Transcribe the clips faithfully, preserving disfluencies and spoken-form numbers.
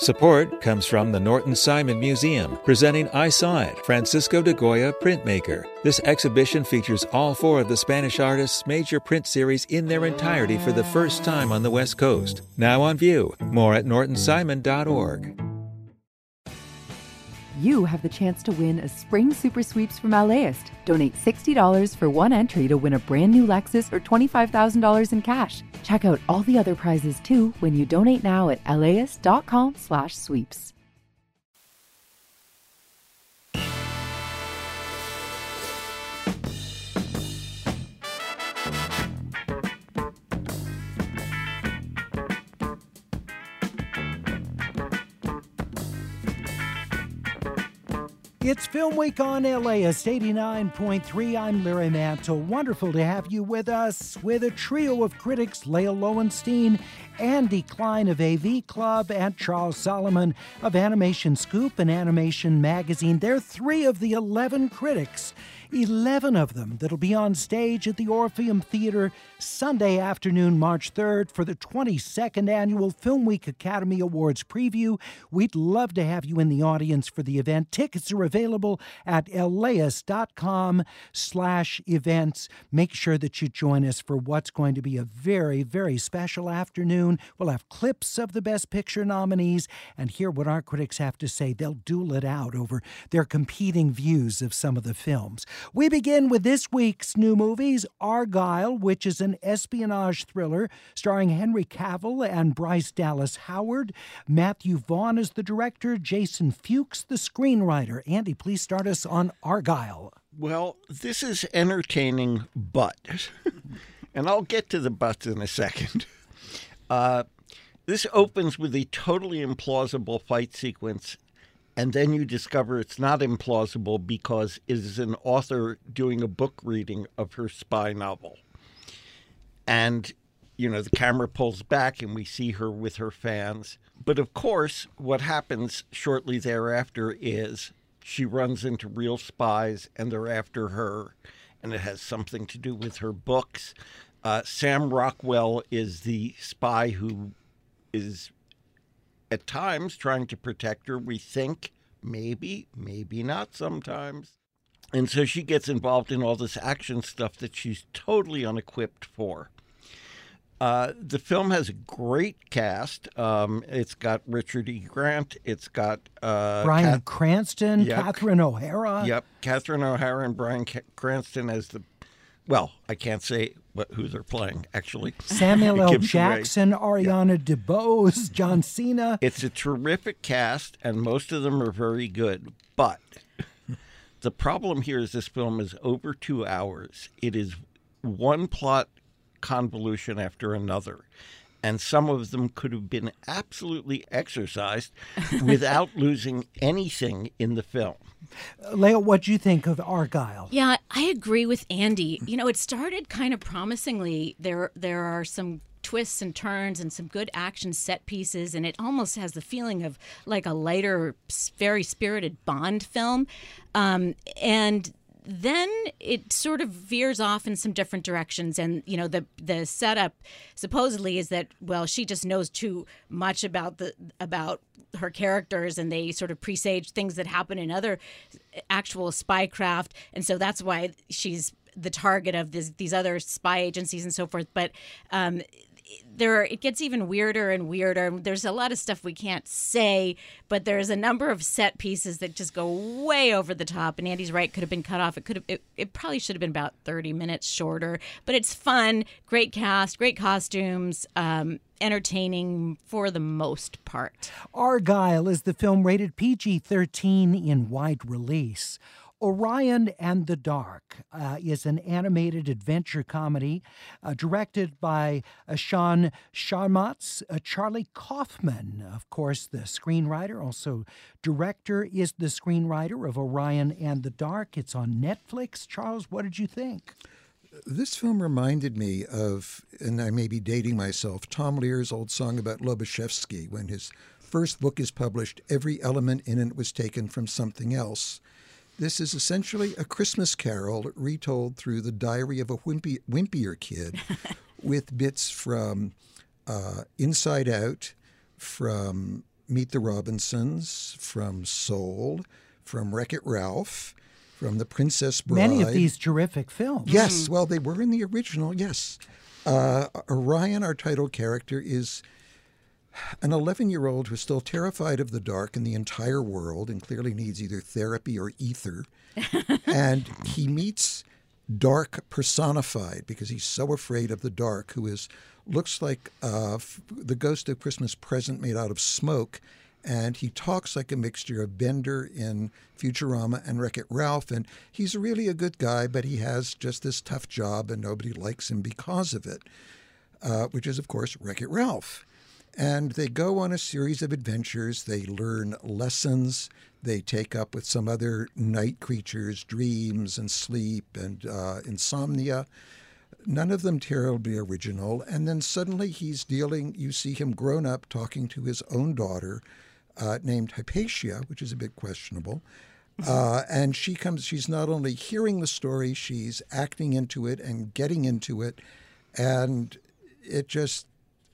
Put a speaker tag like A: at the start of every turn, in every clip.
A: Support comes from the Norton Simon Museum, presenting I Saw It, Francisco de Goya Printmaker. This exhibition features all four of the Spanish artist's major print series in their entirety for the first time on the West Coast. Now on view. More at norton simon dot org.
B: You have the chance to win a Spring Super Sweeps from LAist. Donate sixty dollars for one entry to win a brand new Lexus or twenty-five thousand dollars in cash. Check out all the other prizes too when you donate now at laist.com slash sweeps.
C: It's Film Week on LAist eighty-nine point three. I'm Larry Mantle. Wonderful to have you with us with a trio of critics, Leah Lowenstein, Andy Klein of A V Club, and Charles Solomon of Animation Scoop and Animation Magazine. They're three of the eleven critics, eleven of them that'll be on stage at the Orpheum Theater Sunday afternoon, March third, for the twenty-second Annual Film Week Academy Awards preview. We'd love to have you in the audience for the event. Tickets are available at laist.com slash events. Make sure that you join us for what's going to be a very, very special afternoon. We'll have clips of the Best Picture nominees and hear what our critics have to say. They'll duel it out over their competing views of some of the films. We begin with this week's new movies, Argylle, which is an espionage thriller starring Henry Cavill and Bryce Dallas Howard. Matthew Vaughn is the director, Jason Fuchs the screenwriter. Andy, please start us on Argylle.
D: Well, this is entertaining, but, and I'll get to the buts in a second. Uh, this opens with a totally implausible fight sequence, and then you discover it's not implausible because it is an author doing a book reading of her spy novel. And, you know, the camera pulls back and we see her with her fans. But, of course, what happens shortly thereafter is she runs into real spies and they're after her, and it has something to do with her books. Uh, Sam Rockwell is the spy who is at times trying to protect her. We think maybe, maybe not sometimes. And so she gets involved in all this action stuff that she's totally unequipped for. Uh, the film has a great cast. Um, it's got Richard E. Grant. It's got uh,
C: Bryan
D: Kath-
C: Cranston,
D: yep.
C: Catherine O'Hara.
D: Yep, Catherine O'Hara and Bryan C- Cranston as the, well, I can't say what, who they're playing, actually.
C: Samuel L.
D: Gives
C: Jackson,
D: away.
C: Ariana
D: Yeah.
C: DeBose, John Cena.
D: It's a terrific cast, and most of them are very good. But the problem here is this film is over two hours. It is one plot convolution after another, and some of them could have been absolutely exercised without losing anything in the film.
C: Uh, Leah, what do you think of Argylle?
E: Yeah, I agree with Andy. You know, it started kind of promisingly. There, there are some twists and turns and some good action set pieces, and it almost has the feeling of like a lighter, very spirited Bond film. Um, and then it sort of veers off in some different directions. And, you know, the the setup supposedly is that, well, she just knows too much about the about her characters, and they sort of presage things that happen in other actual spycraft. And so that's why she's the target of this, these other spy agencies and so forth. But um, there, it gets even weirder and weirder. There's a lot of stuff we can't say, but there's a number of set pieces that just go way over the top. And Andy's right, could have been cut off. It could have. It, it probably should have been about thirty minutes shorter. But it's fun, great cast, great costumes, um, entertaining for the most part.
C: Argylle is the film rated P G thirteen in wide release. Orion and the Dark uh, is an animated adventure comedy uh, directed by uh, Sean Sharmatz. Uh, Charlie Kaufman, of course, the screenwriter, also director, is the screenwriter of Orion and the Dark. It's on Netflix. Charles, what did you think?
F: This film reminded me of, and I may be dating myself, Tom Lear's old song about Lobachevsky. When his first book is published, every element in it was taken from something else. This is essentially a Christmas carol retold through the diary of a wimpy, wimpier kid with bits from uh, Inside Out, from Meet the Robinsons, from Soul, from Wreck-It Ralph, from The Princess Bride.
C: Many of these terrific films.
F: Yes, well, they were in the original, yes. Uh, Orion, our title character, is an eleven-year-old who's still terrified of the dark and the entire world and clearly needs either therapy or ether. And he meets Dark personified because he's so afraid of the dark, who is looks like uh, f- the ghost of Christmas Present made out of smoke. And he talks like a mixture of Bender in Futurama and Wreck-It Ralph. And he's really a good guy, but he has just this tough job and nobody likes him because of it, uh, which is, of course, Wreck-It Ralph. And they go on a series of adventures. They learn lessons. They take up with some other night creatures, dreams and sleep and uh, insomnia. None of them terribly original. And then suddenly he's dealing, you see him grown up talking to his own daughter uh, named Hypatia, which is a bit questionable. Uh, and she comes, she's not only hearing the story, she's acting into it and getting into it. And it just,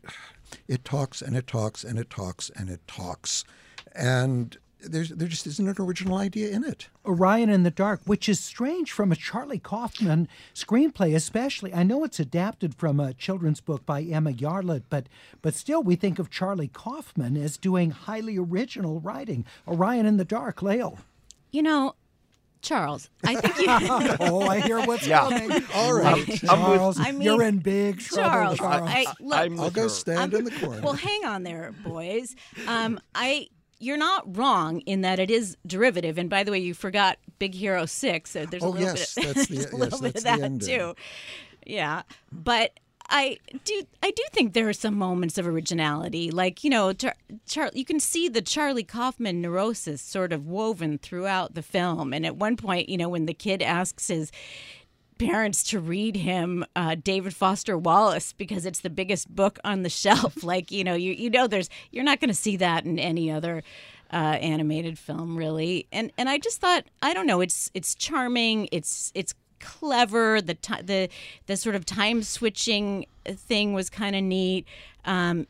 F: it talks and it talks and it talks and it talks. And There's, there just isn't an original idea in it.
C: Orion in the Dark, which is strange from a Charlie Kaufman screenplay, especially. I know it's adapted from a children's book by Emma Yarlett, but but still we think of Charlie Kaufman as doing highly original writing. Orion in the Dark, Lael.
E: You know, Charles, I think you...
C: Oh, I hear what's
D: Yeah.
C: coming.
F: All right.
C: Charles,
E: I mean,
C: you're in big trouble,
E: Charles,
C: Charles.
E: I, look,
D: I'm
F: I'll
D: with
F: go
D: her.
F: stand in the corner.
E: well, hang on there, boys. Um, I... You're not wrong in that it is derivative. And by the way, you forgot Big Hero six. So there's a
F: Oh,
E: little
F: yes,
E: bit of,
F: that's the-
E: there's a
F: yes,
E: little bit
F: that's
E: of
F: the
E: that
F: ending.
E: too. Yeah. But I do I do think there are some moments of originality. Like, you know, Char- Char- you can see the Charlie Kaufman neurosis sort of woven throughout the film. And at one point, you know, when the kid asks his parents to read him uh, David Foster Wallace because it's the biggest book on the shelf. Like, you know, you you know, there's you're not going to see that in any other uh, animated film, really. And and I just thought, I don't know, it's it's charming, it's it's clever. The ti- the the sort of time switching thing was kind of neat. Um,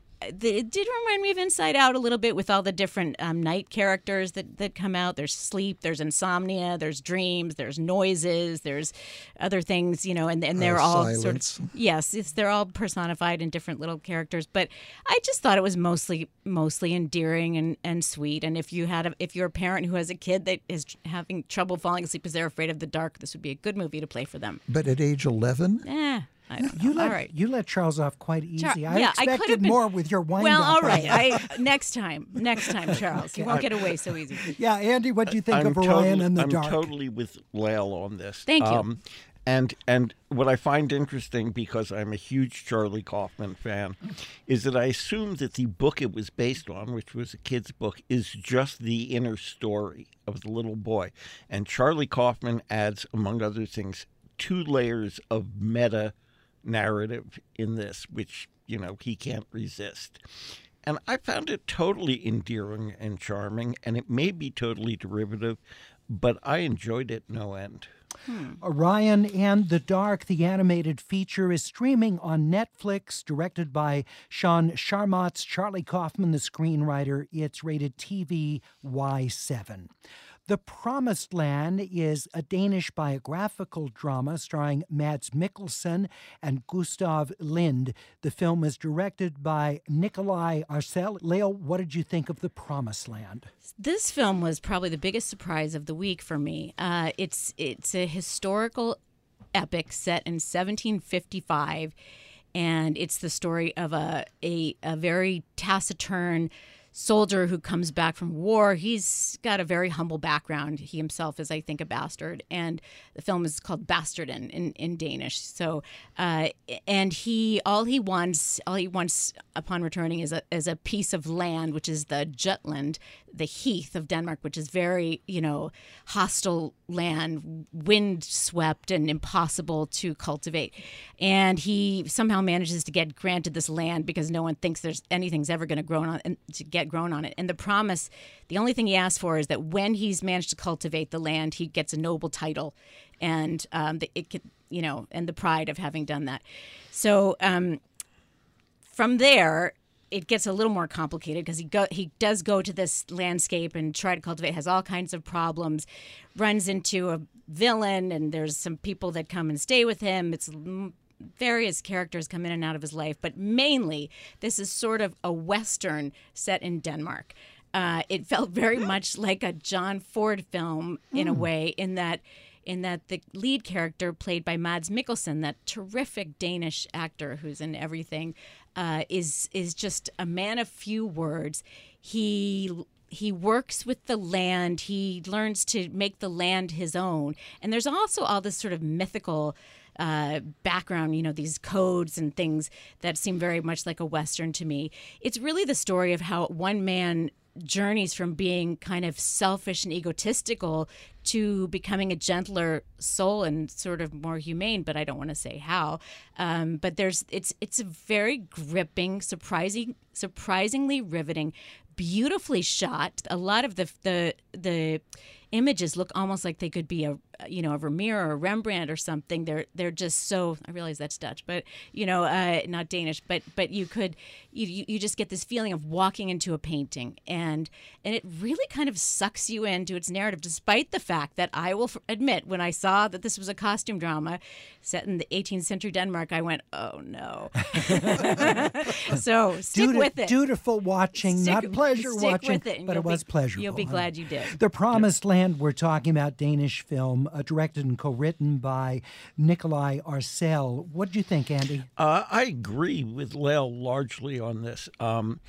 E: It did remind me of Inside Out a little bit with all the different um, night characters that, that come out. There's sleep, there's insomnia, there's dreams, there's noises, there's other things, you know, and, and they're
F: Uh,
E: all
F: silence.
E: sort of, yes, it's, they're all personified in different little characters. But I just thought it was mostly mostly endearing and, and sweet. And if you had a, if you're a parent who has a kid that is having trouble falling asleep because they're afraid of the dark, this would be a good movie to play for them.
F: But at age eleven,
E: Eh. I don't know.
C: You let,
E: all right.
C: you let Charles off quite easy.
E: Char-
C: I
E: yeah, I could
C: expected
E: have been-
C: more with your wind
E: Well,
C: up
E: all
C: on
E: right.
C: it.
E: I next time, next time, Charles, you won't get away so easy.
C: Yeah, Andy, what do you think
D: I'm
C: of Orion
D: totally,
C: in the
D: I'm
C: Dark?
D: totally with Lael on this.
E: Thank you.
D: Um, and and what I find interesting, because I'm a huge Charlie Kaufman fan, is that I assume that the book it was based on, which was a kid's book, is just the inner story of the little boy. And Charlie Kaufman adds, among other things, two layers of meta narrative in this, which, you know, he can't resist. And I found it totally endearing and charming, and it may be totally derivative, but I enjoyed it no end.
E: Hmm.
C: Orion and the Dark, the animated feature, is streaming on Netflix, directed by Sean Sharmatz, Charlie Kaufman, the screenwriter. It's rated T V Y seven. The Promised Land is a Danish biographical drama starring Mads Mikkelsen and Gustav Lind. The film is directed by Nikolai Arcel. Lael, what did you think of The Promised Land?
E: This film was probably the biggest surprise of the week for me. Uh, it's it's a historical epic set in seventeen fifty-five, and it's the story of a a, a very taciturn soldier who comes back from war. He's got a very humble background. He himself is, I think, a bastard. And the film is called Bastarden in, in Danish. So, uh, and he, all he wants, all he wants upon returning is a, is a piece of land, which is the Jutland, the heath of Denmark, which is very, you know, hostile land, wind-swept and impossible to cultivate. And he somehow manages to get granted this land because no one thinks there's anything's ever going to grow on and to get grown on it. And the promise, the only thing he asks for is that when he's managed to cultivate the land, he gets a noble title, and um, the, it could, you know, and the pride of having done that. So um, from there, it gets a little more complicated because he go he does go to this landscape and try to cultivate, has all kinds of problems, runs into a villain, and there's some people that come and stay with him. It's various characters come in and out of his life, but mainly this is sort of a Western set in Denmark. Uh, it felt very much like a John Ford film in a way, in that in that the lead character, played by Mads Mikkelsen, that terrific Danish actor who's in everything, uh, is is just a man of few words. He he works with the land. He learns to make the land his own. And there's also all this sort of mythical uh, background, you know, these codes and things that seem very much like a Western to me. It's really the story of how one man journeys from being kind of selfish and egotistical to becoming a gentler soul and sort of more humane, but I don't want to say how. Um, but there's it's it's a very gripping, surprising, surprisingly riveting, beautifully shot. A lot of the the the images look almost like they could be a you know a Vermeer or a Rembrandt or something. They're they're just so. I realize that's Dutch, but you know uh, not Danish. But but you could you you just get this feeling of walking into a painting, and and it really kind of sucks you into its narrative, despite the fact that I will admit, when I saw that this was a costume drama set in the eighteenth century Denmark, I went, oh no. So stick
C: Duti-
E: with it.
C: Dutiful watching,
E: Stick-
C: not pleasure
E: stick
C: watching,
E: with it, and
C: but it
E: you'll
C: was
E: be-
C: pleasurable.
E: You'll be glad you did.
C: The Promised Land, we're talking about, Danish film, uh, directed and co-written by Nikolai Arcel. What did you think, Andy?
D: Uh, I agree with Lael largely on this. Um,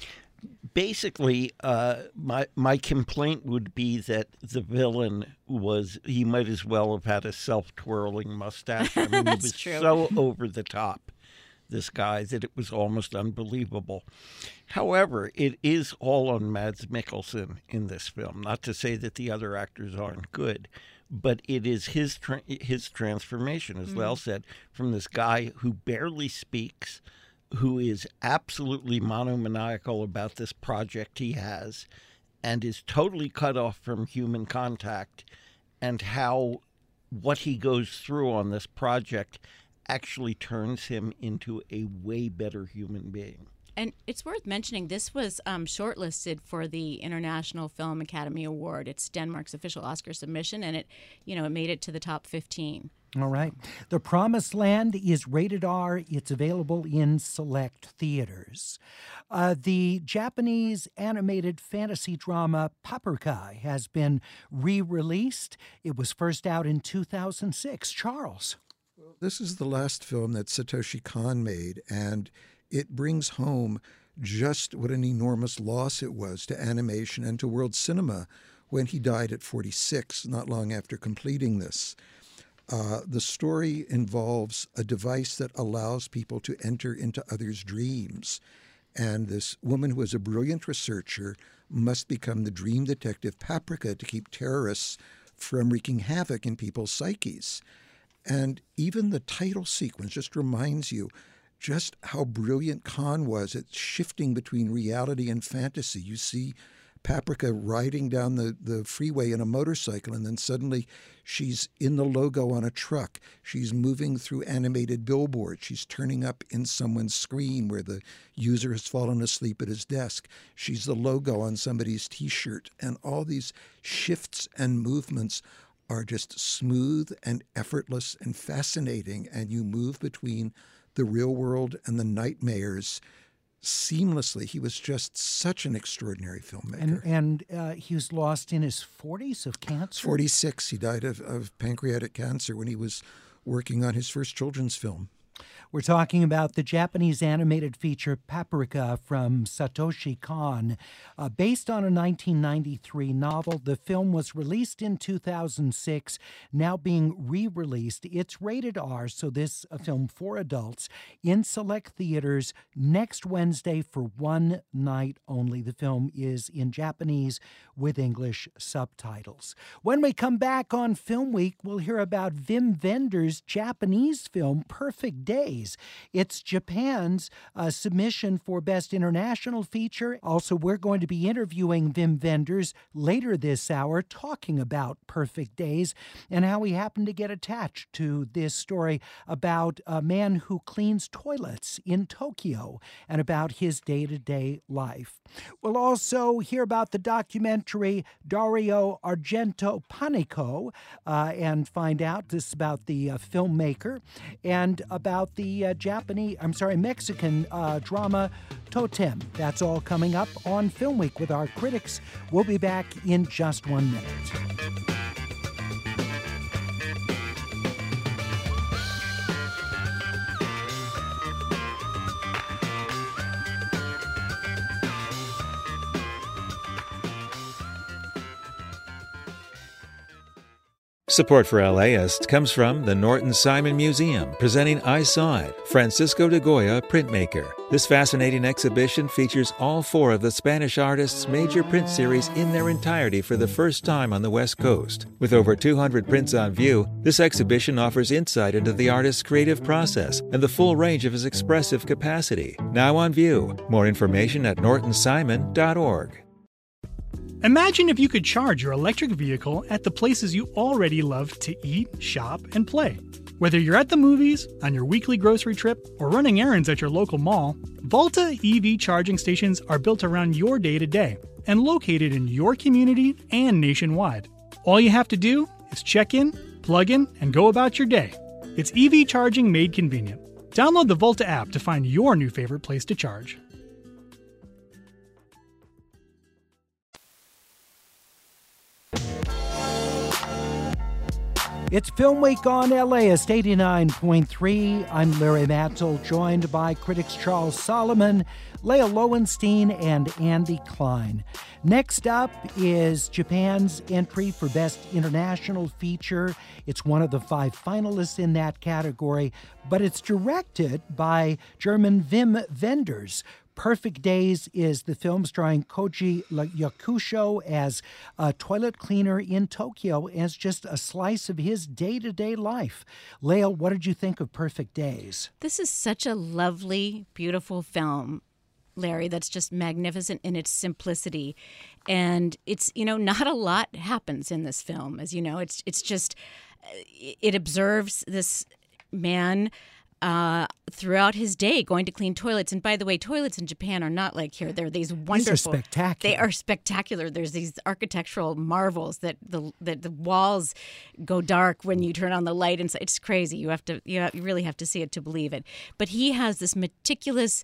D: basically, uh, my my complaint would be that the villain was, he might as well have had a self-twirling mustache. I mean, he was
E: true.
D: so over the top, this guy, that it was almost unbelievable. However, it is all on Mads Mikkelsen in this film. Not to say that the other actors aren't good, but it is his tra- his transformation, as mm. Lael said, from this guy who barely speaks, who is absolutely monomaniacal about this project he has, and is totally cut off from human contact, and how what he goes through on this project actually turns him into a way better human being.
E: And it's worth mentioning, this was um, shortlisted for the International Film Academy Award. It's Denmark's official Oscar submission, and it, you know, it made it to the top fifteen.
C: All right. The Promised Land is rated R. It's available in select theaters. Uh, the Japanese animated fantasy drama Paprika has been re-released. It was first out in two thousand six. Charles.
F: This is the last film that Satoshi Kon made, and it brings home just what an enormous loss it was to animation and to world cinema when he died at forty-six, not long after completing this. Uh, the story involves a device that allows people to enter into others' dreams. And this woman, who is a brilliant researcher, must become the dream detective Paprika to keep terrorists from wreaking havoc in people's psyches. And even the title sequence just reminds you just how brilliant Kon was at shifting between reality and fantasy. You see Paprika riding down the, the freeway in a motorcycle, and then suddenly she's in the logo on a truck. She's moving through animated billboards. She's turning up in someone's screen where the user has fallen asleep at his desk. She's the logo on somebody's T-shirt. And all these shifts and movements are just smooth and effortless and fascinating, and you move between the real world and the nightmares seamlessly. He was just such an extraordinary filmmaker.
C: And, and uh, he was lost in his forties of cancer?
F: forty-six. He died of, of pancreatic cancer when he was working on his first children's film.
C: We're talking about the Japanese animated feature Paprika from Satoshi Kon. Uh, based on a nineteen ninety-three novel, the film was released in two thousand six, now being re-released. It's rated R, so this a film for adults, in select theaters next Wednesday for one night only. The film is in Japanese with English subtitles. When we come back on Film Week, we'll hear about Wim Wenders' Japanese film Perfect Day. Days. It's Japan's uh, submission for Best International Feature. Also, we're going to be interviewing Wim Wenders later this hour, talking about Perfect Days and how he happened to get attached to this story about a man who cleans toilets in Tokyo and about his day-to-day life. We'll also hear about the documentary Dario Argento Panico uh, and find out this about the uh, filmmaker and about the uh, Japanese, I'm sorry, Mexican uh, drama Totem. That's all coming up on Film Week with our critics. We'll be back in just one minute.
A: Support for LAist comes from the Norton Simon Museum, presenting I Saw It, Francisco de Goya printmaker. This fascinating exhibition features all four of the Spanish artist's major print series in their entirety for the first time on the West Coast. With over two hundred prints on view, this exhibition offers insight into the artist's creative process and the full range of his expressive capacity. Now on view. More information at norton simon dot org.
G: Imagine if you could charge your electric vehicle at the places you already love to eat, shop, and play. Whether you're at the movies, on your weekly grocery trip, or running errands at your local mall, Volta E V charging stations are built around your day-to-day and located in your community and nationwide. All you have to do is check in, plug in, and go about your day. It's E V charging made convenient. Download the Volta app to find your new favorite place to charge.
C: It's Film Week on LAist eighty-nine point three. I'm Larry Matzel, joined by critics Charles Solomon, Leah Lowenstein, and Andy Klein. Next up is Japan's entry for Best International Feature. It's one of the five finalists in that category, but it's directed by German Wim Wenders. Perfect Days is the film starring Koji Yakusho as a toilet cleaner in Tokyo as just a slice of his day-to-day life. Leah, what did you think of Perfect Days?
E: This is such a lovely, beautiful film, Larry, that's just magnificent in its simplicity. And it's, you know, not a lot happens in this film. As you know, it's it's just, it observes this man Uh, throughout his day going to clean toilets. And by the way, toilets in Japan are not like here. They're these wonderful.
C: These are spectacular.
E: They are spectacular. There's these architectural marvels that the that the walls go dark when you turn on the light. And it's crazy. You have to you, have, you really have to see it to believe it. But he has this meticulous,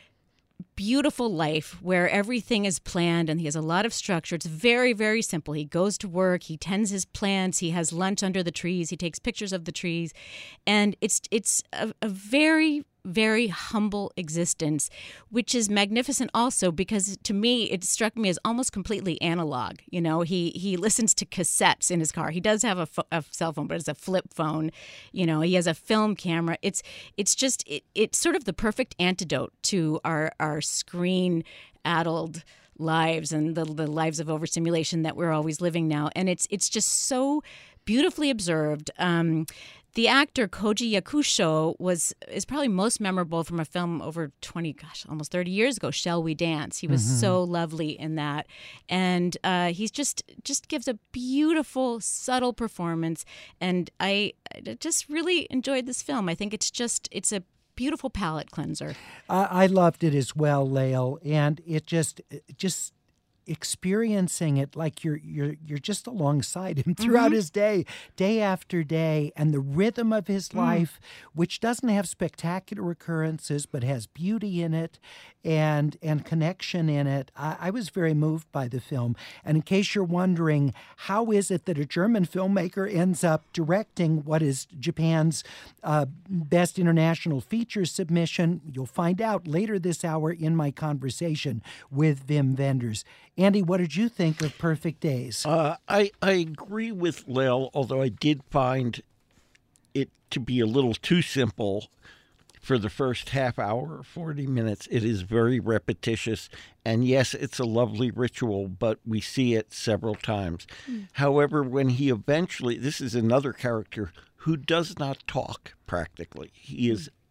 E: beautiful life where everything is planned and he has a lot of structure. It's very, very simple. He goes to work, he tends his plants, he has lunch under the trees, he takes pictures of the trees. And it's it's a, a very, very humble existence, which is magnificent also because to me, it struck me as almost completely analog. You know, he he listens to cassettes in his car. He does have a, fo- a cell phone, but it's a flip phone. You know, he has a film camera. It's it's just, it, it's sort of the perfect antidote to our, our screen-addled lives and the, the lives of overstimulation that we're always living now. And it's it's just so beautifully observed. Um, the actor Koji Yakusho was is probably most memorable from a film over twenty, gosh, almost thirty years ago, Shall We Dance? He was mm-hmm. so lovely in that. And uh, he's just just gives a beautiful, subtle performance. And I just really enjoyed this film. I think it's just, it's a beautiful palate cleanser.
C: Uh, I loved it as well, Lael, and it just just experiencing it like you're you're you're just alongside him throughout mm-hmm. his day, day after day, and the rhythm of his mm. life, which doesn't have spectacular occurrences but has beauty in it and and connection in it. I, I was very moved by the film. And in case you're wondering, how is it that a German filmmaker ends up directing what is Japan's uh, Best International Feature submission? You'll find out later this hour in my conversation with Wim Wenders. Andy, what did you think of Perfect Days?
D: Uh, I, I agree with Lil, although I did find it to be a little too simple for the first half hour, forty minutes. It is very repetitious. And yes, it's a lovely ritual, but we see it several times. Mm. However, when he eventually, this is another character who does not talk practically. He is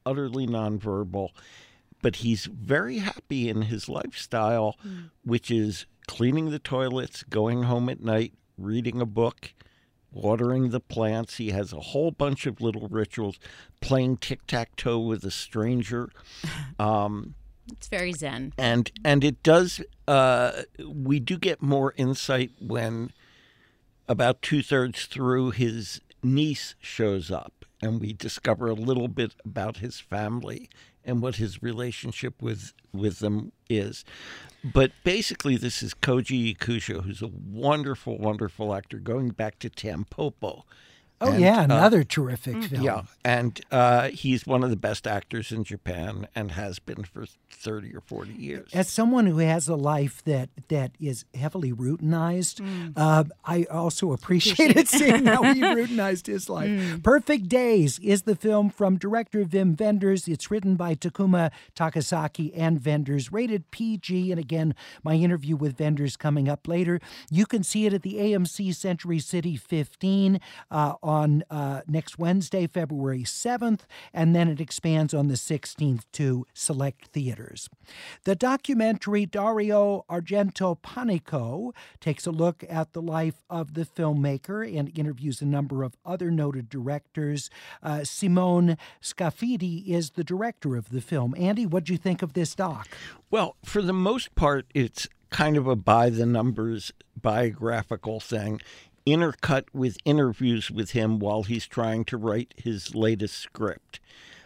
D: utterly nonverbal, but he's very happy in his lifestyle, mm. which is cleaning the toilets, going home at night, reading a book, watering the plants. He has a whole bunch of little rituals, playing tic-tac-toe with a stranger. Um,
E: it's very zen.
D: And and it does, uh, we do get more insight when about two-thirds through his niece shows up, and we discover a little bit about his family and what his relationship with, with them is. But basically, this is Koji Yakusho, who's a wonderful, wonderful actor, going back to Tampopo.
C: Oh,
D: and,
C: yeah, another
D: uh,
C: terrific film.
D: Yeah, and uh, he's one of the best actors in Japan and has been for thirty or forty years.
C: As someone who has a life that, that is heavily routinized, mm. uh, I also appreciated seeing how he routinized his life. Mm. Perfect Days is the film from director Wim Wenders. It's written by Takuma Takasaki and Wenders, rated P G. And again, my interview with Wenders coming up later. You can see it at the A M C Century City fifteen uh, on uh, next Wednesday, February seventh, and then it expands on the sixteenth to select theaters. The documentary Dario Argento Panico takes a look at the life of the filmmaker and interviews a number of other noted directors. Uh, Simone Scafidi is the director of the film. Andy, what do you think of this doc?
D: Well, for the most part, it's kind of a by-the-numbers biographical thing, intercut with interviews with him while he's trying to write his latest script.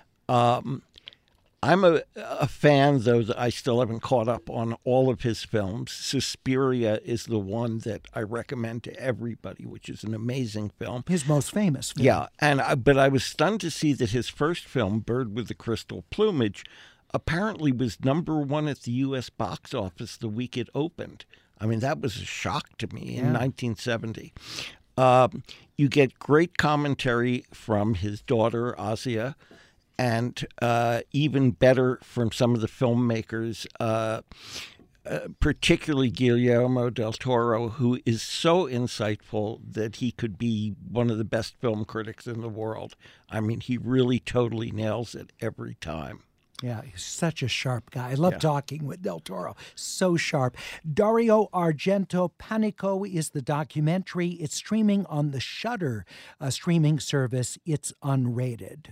D: Um, I'm a, a fan, though, that I still haven't caught up on all of his films. Suspiria is the one that I recommend to everybody, which is an amazing film.
C: His most famous film.
D: Yeah, and I, but I was stunned to see that his first film, Bird with the Crystal Plumage, apparently was number one at the U S box office the week it opened. I mean, that was a shock to me in yeah. nineteen seventy. Um, you get great commentary from his daughter, Asia, and uh, even better from some of the filmmakers, uh, uh, particularly Guillermo del Toro, who is so insightful that he could be one of the best film critics in the world. I mean, he really totally nails it every time.
C: Yeah, he's such a sharp guy. I love
D: yeah.
C: talking with Del Toro. So sharp. Dario Argento Panico is the documentary. It's streaming on the Shudder uh, streaming service. It's unrated.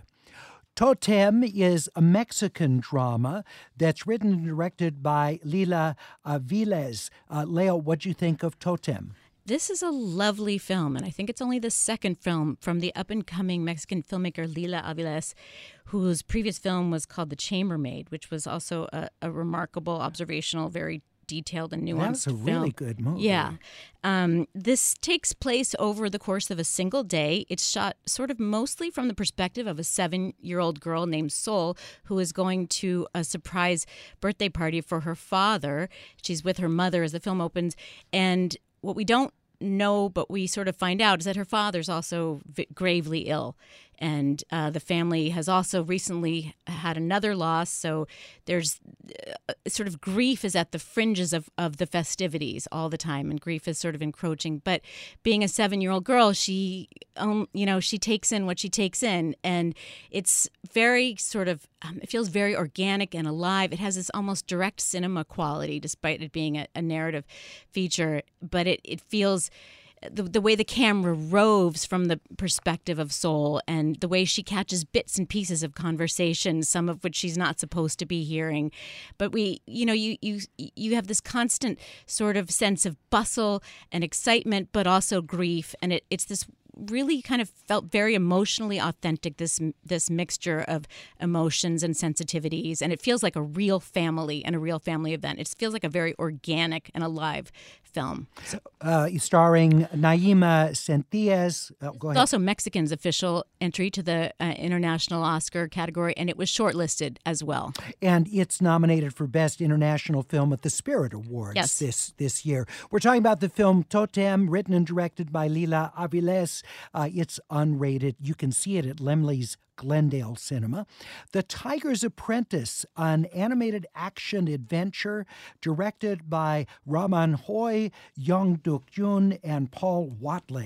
C: Totem is a Mexican drama that's written and directed by Lila Aviles. Uh, Leo, what do you think of Totem?
E: This is a lovely film, and I think it's only the second film from the up-and-coming Mexican filmmaker Lila Aviles, whose previous film was called The Chambermaid, which was also a, a remarkable, observational, very detailed and nuanced
C: That's a
E: film.
C: really good movie.
E: Yeah. Um, this takes place over the course of a single day. It's shot sort of mostly from the perspective of a seven-year-old girl named Sol, who is going to a surprise birthday party for her father. She's with her mother as the film opens, and what we don't know, but we sort of find out, is that her father's also v- gravely ill. And uh, the family has also recently had another loss. So there's uh, sort of grief is at the fringes of, of the festivities all the time. And grief is sort of encroaching. But being a seven-year-old girl, she, um, you know, she takes in what she takes in. And it's very sort of, um, it feels very organic and alive. It has this almost direct cinema quality, despite it being a, a narrative feature. But it, it feels... The, the way the camera roves from the perspective of Sol, and the way she catches bits and pieces of conversation, some of which she's not supposed to be hearing. But we, you know, you you you have this constant sort of sense of bustle and excitement, but also grief. And it, it's this really kind of felt very emotionally authentic, this this mixture of emotions and sensitivities. And it feels like a real family and a real family event. It feels like a very organic and alive film.
C: Uh, starring Naima Sentias. Oh, go ahead.
E: It's also Mexican's official entry to the uh, International Oscar category, and it was shortlisted as well.
C: And it's nominated for Best International Film at the Spirit Awards
E: yes.
C: this, this year. We're talking about the film Totem, written and directed by Lila Aviles. Uh, it's unrated. You can see it at Lemley's Glendale Cinema. The Tiger's Apprentice, an animated action adventure directed by Raman Hoy, Young Duk Jun, and Paul Watling.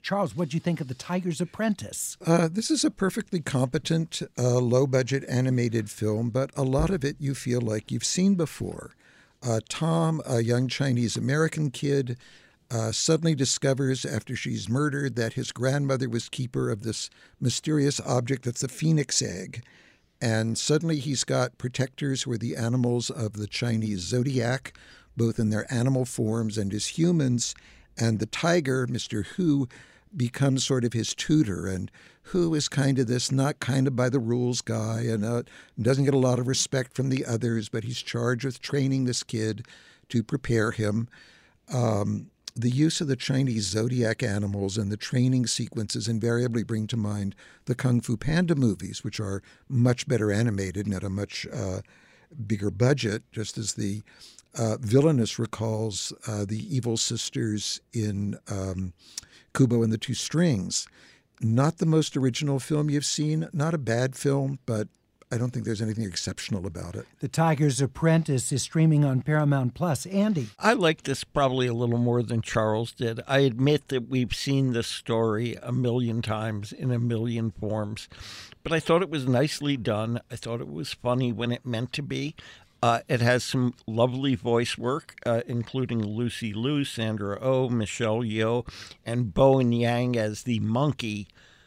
C: Charles, what do you think of The Tiger's Apprentice?
F: Uh, this is a perfectly competent, uh, low-budget animated film, but a lot of it you feel like you've seen before. Uh, Tom, a young Chinese-American kid, uh, suddenly discovers after she's murdered that his grandmother was keeper of this mysterious object that's a phoenix egg. And suddenly he's got protectors who are the animals of the Chinese zodiac, both in their animal forms and as humans. And the tiger, Mister Hu, becomes sort of his tutor. And Hu is kind of this not kind of by the rules guy and uh, doesn't get a lot of respect from the others, but he's charged with training this kid to prepare him. Um, the use of the Chinese zodiac animals and the training sequences invariably bring to mind the Kung Fu Panda movies, which are much better animated and at a much uh, bigger budget, just as the uh, villainous recalls uh, the evil sisters in um, Kubo and the Two Strings. Not the most original film you've seen, not a bad film, but I don't think there's anything exceptional about it.
C: The Tiger's Apprentice is streaming on Paramount Plus. Andy?
D: I like this probably a little more than Charles did. I admit that we've seen this story a million times in a million forms, but I thought it was nicely done. I thought it was funny when it meant to be. Uh, it has some lovely voice work, uh, including Lucy Liu, Sandra Oh, Michelle Yeoh, and Bowen Yang as the monkey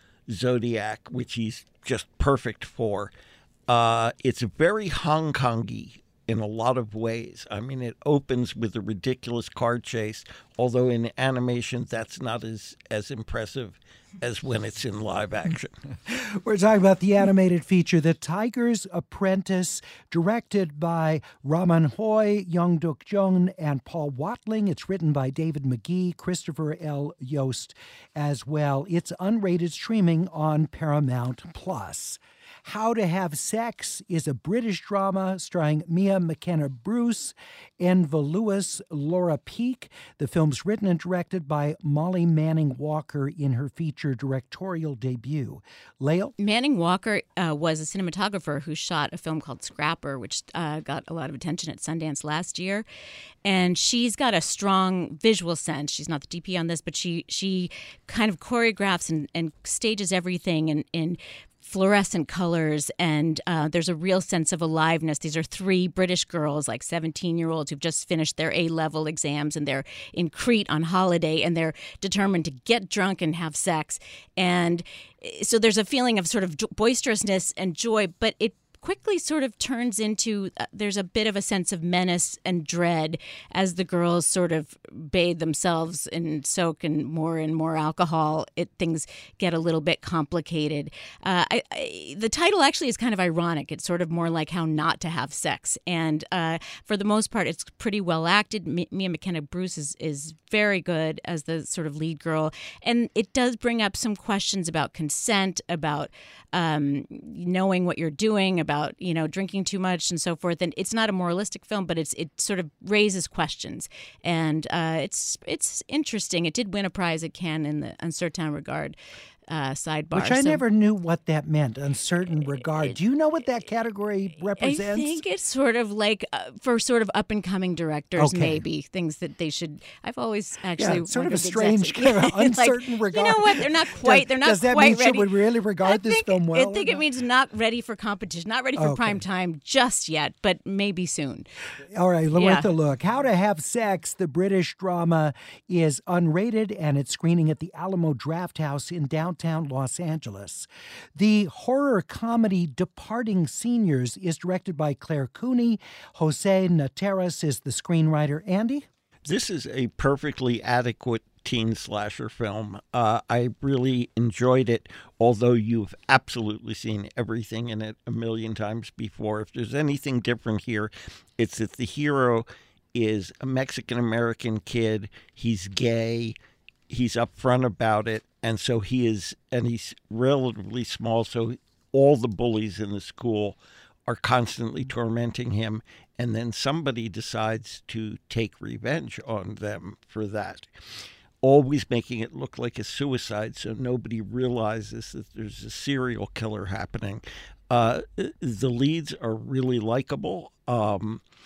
D: Zodiac, which he's just perfect for. Uh, it's very Hong Kong-y in a lot of ways. I mean, it opens with a ridiculous car chase, although in animation that's not as, as impressive as when it's in live action.
C: We're talking about the animated feature, The Tiger's Apprentice, directed by Raman Hoi, Young Duk Jung, and Paul Watling. It's written by David McGee, Christopher L. Yost as well. It's unrated, streaming on Paramount Plus. How to Have Sex is a British drama starring Mia McKenna-Bruce, Enva Lewis, Laura Peake. The film's written and directed by Molly Manning Walker in her feature directorial debut. Lael?
E: Manning Walker uh, was a cinematographer who shot a film called Scrapper, which uh, got a lot of attention at Sundance last year. And she's got a strong visual sense. She's not the D P on this, but she she kind of choreographs and, and stages everything in, in fluorescent colors, and uh, there's a real sense of aliveness. These are three British girls, like seventeen-year-olds who've just finished their A-level exams, and they're in Crete on holiday, and they're determined to get drunk and have sex. And so there's a feeling of sort of boisterousness and joy, but it quickly sort of turns into, uh, there's a bit of a sense of menace and dread as the girls sort of bathe themselves and soak in more and more alcohol. It things get a little bit complicated. Uh, I, I, the title actually is kind of ironic. It's sort of more like How Not to Have Sex. And uh, for the most part, it's pretty well acted. M- Mia McKenna-Bruce is, is very good as the sort of lead girl. And it does bring up some questions about consent, about um, knowing what you're doing, about About, you know, drinking too much and so forth. And it's not a moralistic film, but it's it sort of raises questions. And uh, it's it's interesting. It did win a prize at Cannes in the Uncertain Regard uh, sidebar.
C: Which I
E: so,
C: never knew what that meant, uncertain regard. Do you know what that category represents?
E: I think it's sort of like uh, for sort of up-and-coming directors,
C: Okay.
E: maybe, things that they should... I've always actually...
C: Yeah, it's sort of a
E: wondered
C: strange
E: exactly-
C: kind of uncertain
E: like,
C: regard.
E: You know what? They're not quite...
C: Does-
E: they're not
C: does that
E: quite
C: mean
E: ready.
C: should we really regard
E: I
C: this
E: think,
C: film well
E: I
C: or
E: think it
C: not?
E: means not ready for competition, not ready for
C: Okay.
E: prime time just yet, but maybe soon.
C: All right,
E: Yeah.
C: worth a look. How to Have Sex, the British drama, is unrated, and it's screening at the Alamo Drafthouse in downtown Los Angeles. The horror comedy Departing Seniors is directed by Claire Cooney. Jose Nateras is the screenwriter. Andy?
D: This is a perfectly adequate teen slasher film. Uh, I really enjoyed it, although you've absolutely seen everything in it a million times before. If there's anything different here, it's that the hero is a Mexican-American kid. He's gay. He's upfront about it. And so he is, and he's relatively small, so all the bullies in the school are constantly tormenting him. And then somebody decides to take revenge on them for that, always making it look like a suicide so nobody realizes that there's a serial killer happening. Uh, the leads are really likable. Um,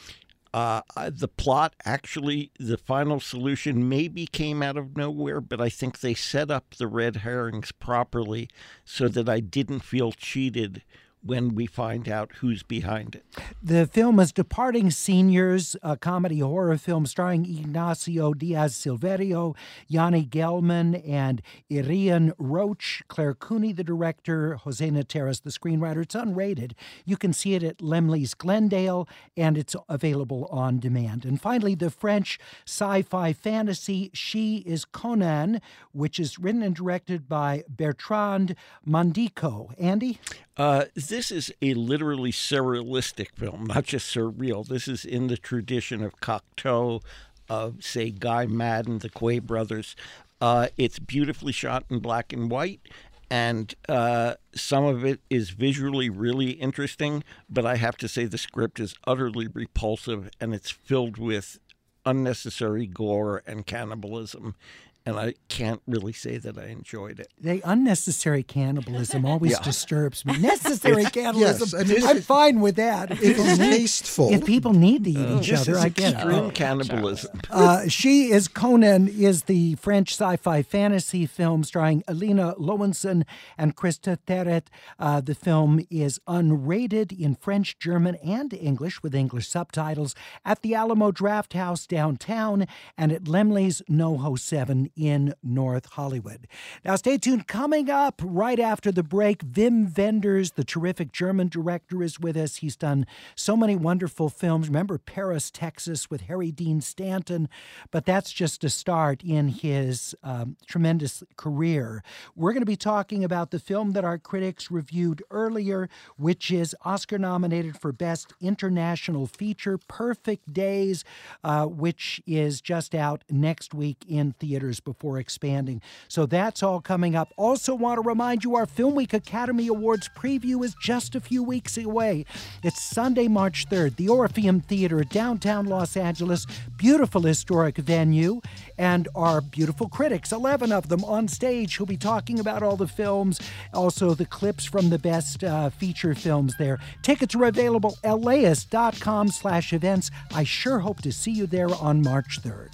D: Uh, the plot, actually, the final solution maybe came out of nowhere, but I think they set up the red herrings properly so that I didn't feel cheated when we find out who's behind it.
C: The film is Departing Seniors, a comedy horror film starring Ignacio Diaz-Silverio, Yanni Gelman, and Irian Roach, Claire Cooney, the director, Jose Nateras, the screenwriter. It's unrated. You can see it at Lemley's Glendale, and it's available on demand. And finally, the French sci-fi fantasy She is Conan, which is written and directed by Bertrand Mandico. Andy?
D: Uh, this is a literally surrealistic film, not just surreal. This is in the tradition of Cocteau, of, say, Guy Madden, the Quay brothers. Uh, it's beautifully shot in black and white, and uh, some of it is visually really interesting, but I have to say the script is utterly repulsive, and it's filled with unnecessary gore and cannibalism. And I can't really say that I enjoyed it.
C: The unnecessary cannibalism always yeah. disturbs me. Necessary cannibalism,
F: yes, I mean,
C: I'm fine with that.
F: If it's tasteful.
C: If people need to eat
D: oh,
C: each other, I get it.
D: Extreme
C: Oh.
D: cannibalism.
C: Uh, She is Conan is the French sci-fi fantasy film starring Alina Lowenson and Krista Terret. Uh, the film is unrated in French, German, and English with English subtitles at the Alamo Drafthouse downtown and at Lemley's NoHo seven in North Hollywood. Now, stay tuned. Coming up right after the break, Wim Wenders, the terrific German director, is with us. He's done so many wonderful films. Remember Paris, Texas with Harry Dean Stanton, but that's just a start in his um, tremendous career. We're going to be talking about the film that our critics reviewed earlier, which is Oscar-nominated for Best International Feature, Perfect Days, uh, which is just out next week in theaters before expanding. So that's all coming up. Also want to remind you our Film Week Academy Awards preview is just a few weeks away. It's Sunday, March third, the Orpheum Theater, downtown Los Angeles, beautiful historic venue, and our beautiful critics, eleven of them on stage, who'll be talking about all the films, also the clips from the best uh, feature films there. Tickets are available at laist.com slash events. I sure hope to see you there on March third.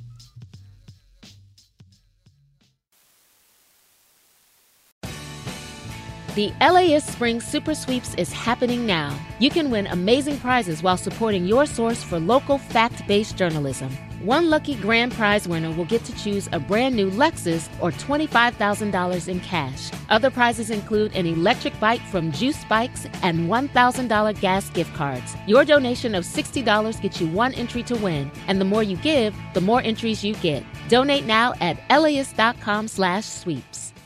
H: The LAist Spring Super Sweeps is happening now. You can win amazing prizes while supporting your source for local fact-based journalism. One lucky grand prize winner will get to choose a brand new Lexus or twenty-five thousand dollars in cash. Other prizes include an electric bike from Juice Bikes and one thousand dollars gas gift cards. Your donation of sixty dollars gets you one entry to win, and the more you give, the more entries you get. Donate now at laist.com slash sweeps.